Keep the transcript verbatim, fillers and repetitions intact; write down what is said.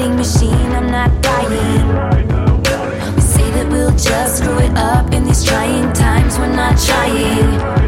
fitting machine, I'm not dying. We say that we'll just screw it up in these trying times, we're not trying.